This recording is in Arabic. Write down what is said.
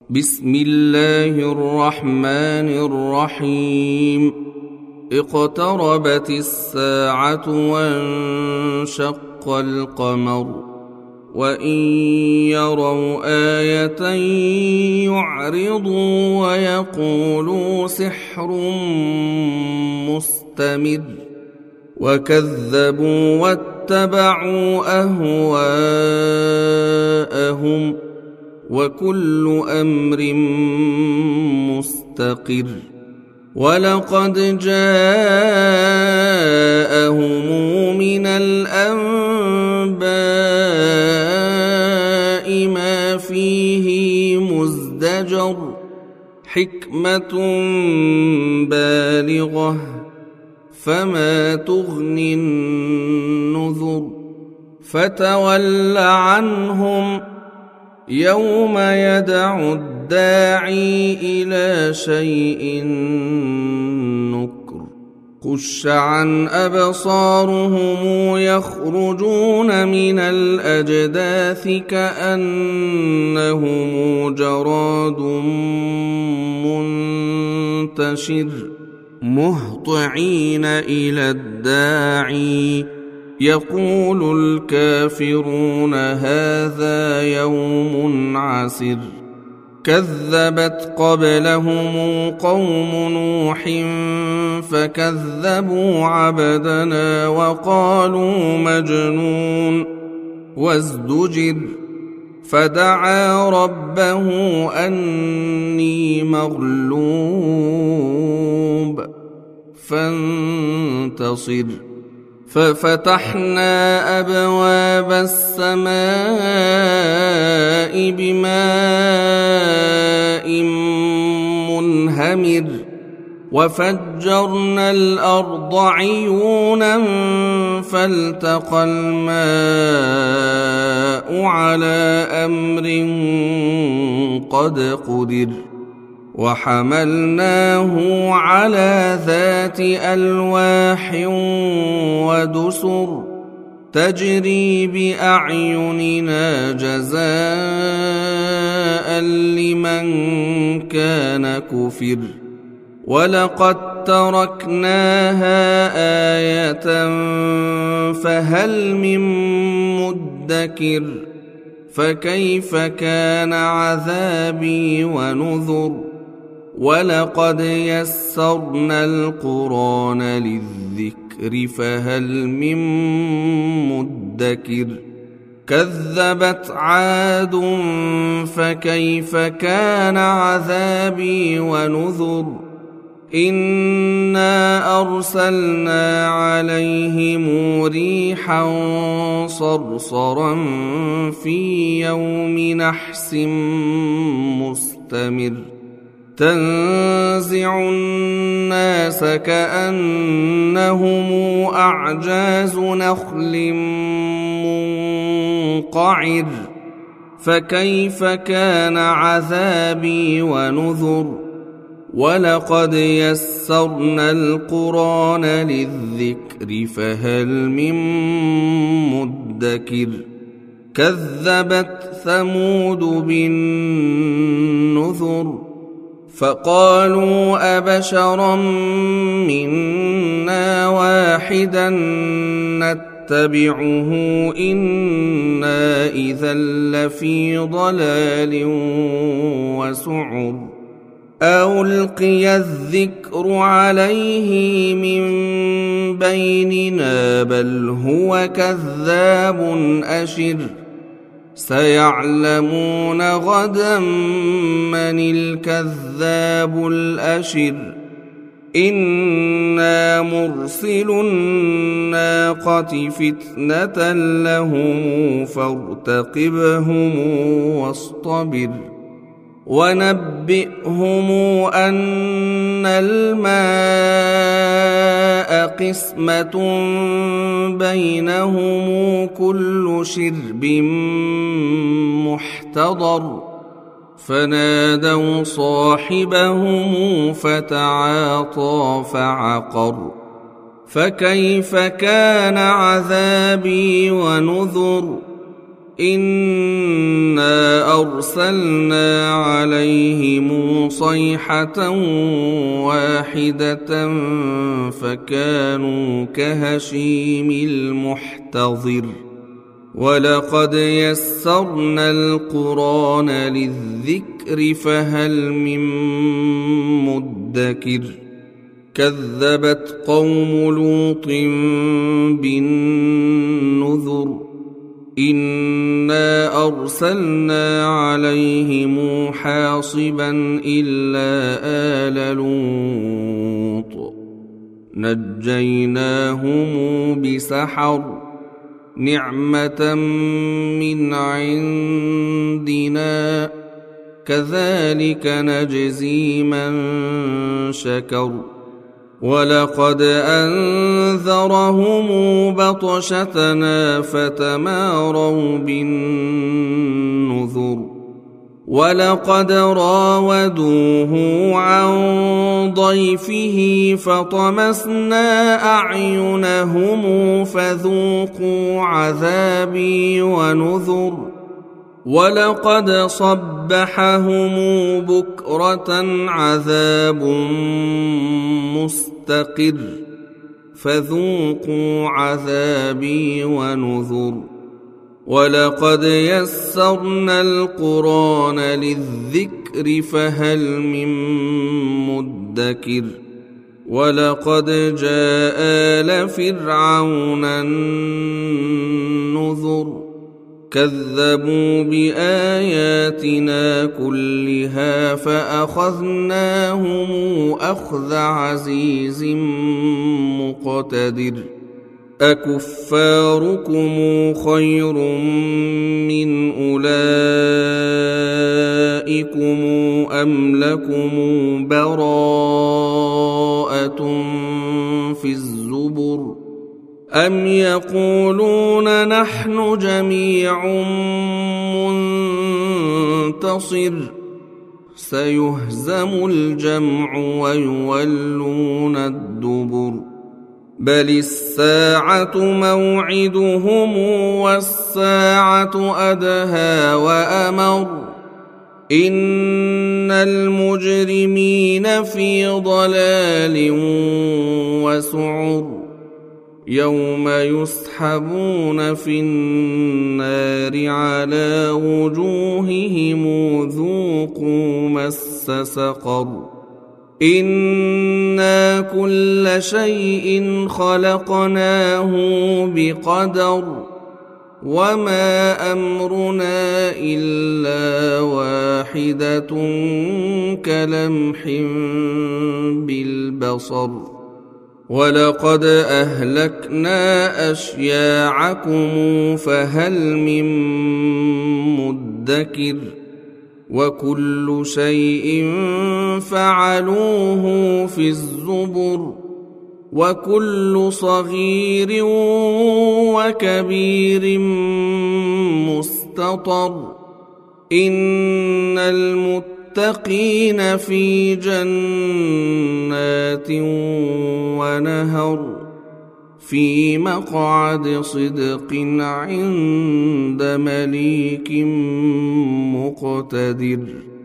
بسم الله الرحمن الرحيم. اقتربت الساعة وانشق القمر وإن يروا آية يعرضوا ويقولوا سحر مستمر وكذبوا واتبعوا أهواءهم وكل أمر مستقر. ولقد جاءهم من الأنباء ما فيه مزدجر حكمة بالغة فما تغني النذر. فتول عنهم يوم يدعو الداعي إلى شيء نكر. خش عن أبصارهم يخرجون من الأجداث كأنهم جراد منتشر مهطعين إلى الداعي يقول الكافرون هذا يوم عسر. كذبت قبلهم قوم نوح فكذبوا عبدنا وقالوا مجنون وازدجر. فدعا ربه أني مغلوب فانتصر. ففتحنا أبواب السماء بماء منهمر وفجرنا الأرض عيونا فالتقى الماء على أمر قد قدر. وحملناه على ذات ألواح ودسر تجري بأعيننا جزاء لمن كان كفر. ولقد تركناها آية فهل من مدكر. فكيف كان عذابي ونذر. ولقد يسرنا القرآن للذكر فهل من مدكر. كذبت عاد فكيف كان عذابي ونذر. إنا أرسلنا عليهم ريحا صرصرا في يوم نحس مستمر تنزع الناس كأنهم أعجاز نخل منقعر. فكيف كان عذابي ونذر. ولقد يسرنا القرآن للذكر فهل من مدكر. كذبت ثمود بالنذر فقالوا أبشرا منا واحدا نتبعه إنا إذا لفي ضلال وسعر. ألقي الذكر عليه من بيننا بل هو كذاب أشر. سيعلمون غدا من الكذاب الأشر. إنا مرسل الناقة فتنة لهم فارتقبهم واصطبر. ونبئهم أن الماء قسمة بينهم كل شرب محتضر. فنادوا صاحبهم فتعاطى فعقر. فكيف كان عذابي ونذر. إنا أرسلنا عليهم صيحة واحدة فكانوا كهشيم المحتضر ولقد يسرنا القرآن للذكر فهل من مدكر كذبت قوم لوط بالنذر إنا أرسلنا عليهم حاصبا إلا آل لوط نجيناهم بسحر نعمة من عندنا كذلك نجزي من شكر ولقد أنذرهم بطشتنا فتماروا بالنذر ولقد راودوه عن ضيفه فطمسنا أعينهم فذوقوا عذابي ونذر ولقد صبحهم بكرة عذاب مستقر فذوقوا عذابي ونذر ولقد يسرنا القرآن للذكر فهل من مدكر ولقد جاء آل فرعون النذر كذبوا بآياتنا كلها فأخذناهم أخذ عزيز مقتدر أكفاركم خير من أولئكم أم لكم براءة في الزبر أم يقولون نحن جميع منتصر سيهزم الجمع ويولون الدبر بل الساعة موعدهم والساعة أدهى وأمر إن المجرمين في ضلال وسعر يوم يسحبون في النار على وجوههم ذوقوا مس سقر إنا كل شيء خلقناه بقدر وما أمرنا إلا واحدة كلمح بالبصر ولقد أهلكنا أشياعكم فهل من مدكر وكل شيء فعلوه في الزبر وكل صغير وكبير مستطر إن المتقين في جنات ونهر في مقعد صدق عند مليك مقتدر.